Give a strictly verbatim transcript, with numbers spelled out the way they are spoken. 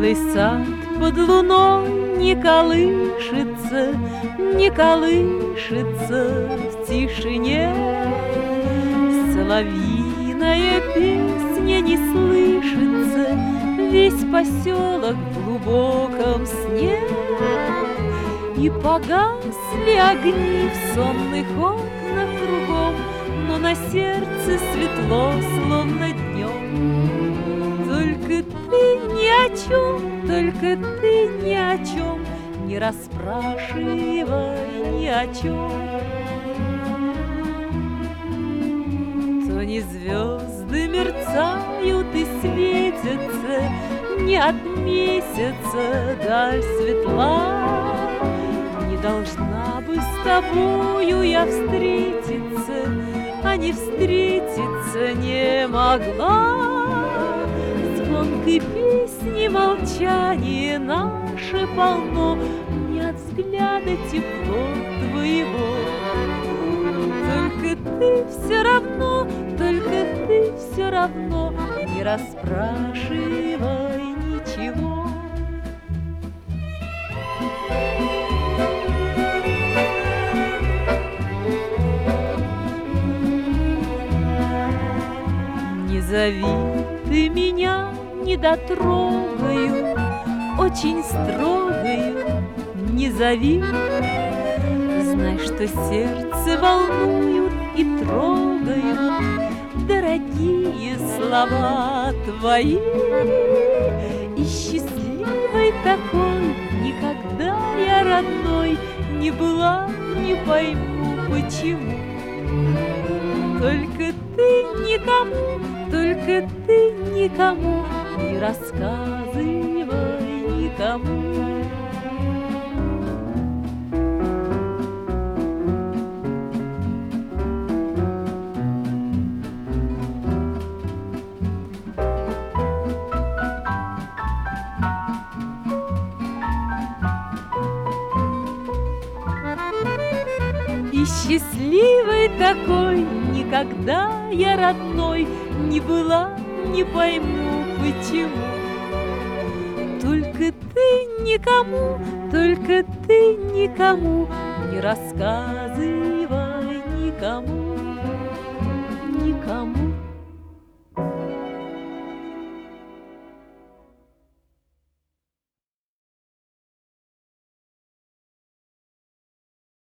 Белый сад под луной не колышется, не колышется в тишине. Соловьиная песня не слышится, весь поселок в глубоком сне. И погасли огни в сонных окнах кругом, но на сердце светло, словно днем. Только ты ни о чем, только ты ни о чем, не расспрашивай ни о чем. То не звезды мерцают и светятся, не от месяца даль светла. Не должна бы с тобою я встретиться, а не встретиться не могла. Звонкой песни молчание наше полно, не от взгляда тепло твоего. Только ты все равно, только ты все равно, не расспрашивай ничего. Не зови ты меня недотрогою, очень строгою, не зови. Знай, что сердце волнуют и трогают дорогие слова твои. И счастливой такой никогда я, родной, не была, не пойму почему. Только ты никому, только ты никому не рассказывай никому. И счастливой такой никогда я, родной, не была, не пойму почему. Только ты никому, только ты никому не рассказывай никому, никому.